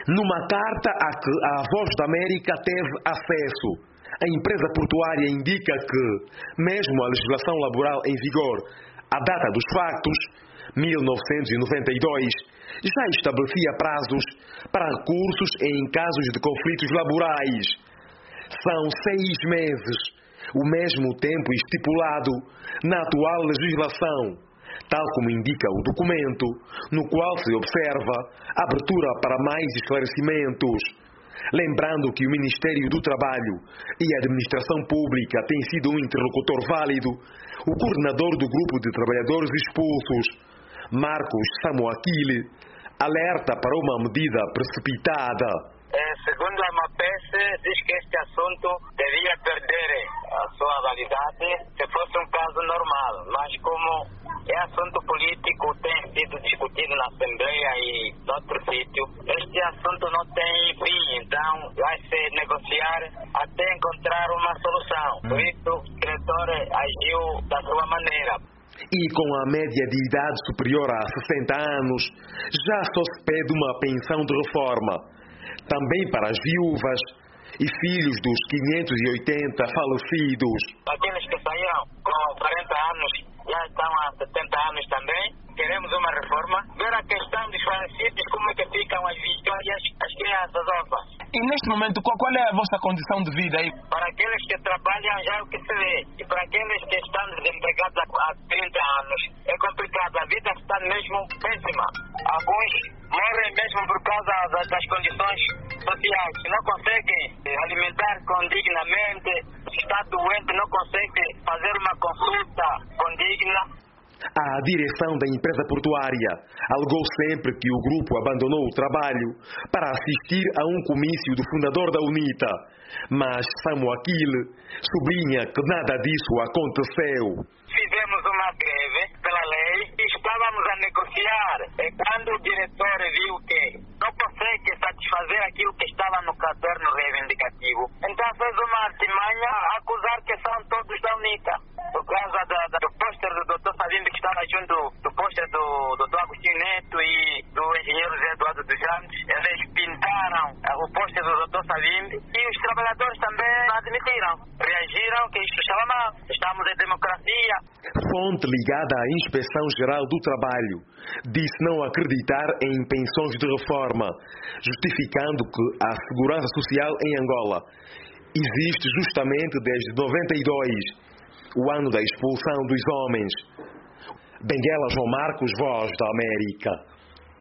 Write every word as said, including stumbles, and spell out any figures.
Numa carta a que a Voz da América teve acesso, a empresa portuária indica que, mesmo a legislação laboral em vigor, à data dos factos, mil novecentos e noventa e dois, já estabelecia prazos para recursos em casos de conflitos laborais. São seis meses, o mesmo tempo estipulado na atual legislação, tal como indica o documento, no qual se observa abertura para mais esclarecimentos. Lembrando que o Ministério do Trabalho e a Administração Pública tem sido um interlocutor válido, o coordenador do grupo de trabalhadores expulsos, Marcos Samuakile, alerta para uma medida precipitada. É, segundo a MAPES, diz que este assunto devia perder a sua validade se fosse um caso normal, mas como é assunto político, tem sido discutido na Assembleia e em outro sítio, este assunto não tem fim, então vai se negociar até encontrar uma solução. Por isso, o diretor agiu da sua maneira. E com a média de idade superior a sessenta anos, já só se pede uma pensão de reforma. Também para as viúvas e filhos dos quinhentos e oitenta falecidos. Aqueles que saíram com quarenta anos já estão há setenta anos também. Queremos uma reforma. Ver a questão dos falecidos, como é que ficam as vítimas e as, as crianças órfãs. E neste momento, qual, qual é a vossa condição de vida aí? Para aqueles que trabalham já é o que se vê. E para aqueles que estão desempregados há trinta anos, é complicado. A vida está mesmo péssima. Alguns morrem mesmo por causa das condições sociais. Não conseguem alimentar condignamente. Se está doente, não consegue fazer uma consulta condigna. A direção da empresa portuária alegou sempre que o grupo abandonou o trabalho para assistir a um comício do fundador da UNITA. Mas Samuakile sublinha que nada disso aconteceu. Fizemos uma greve pela lei e estávamos a negociar. E quando o diretor viu que não consegue satisfazer aquilo que estava no caderno reivindicativo, então fez uma artimanha a acusar que são todos da UNITA. Por causa da, da, do pôster do doutor Savimbi, que estava junto do pôster do doutor Agostinho Neto e do engenheiro Zé Eduardo dos Santos, eles pintaram o pôster do doutor Savimbi e os trabalhadores também admitiram, reagiram que isto estava mal, estamos em democracia. Fonte ligada à Inspeção Geral do Trabalho disse não acreditar em pensões de reforma, justificando que a segurança social em Angola existe justamente desde noventa e dois, o ano da expulsão dos homens. Benguela João Marcos, Voz da América.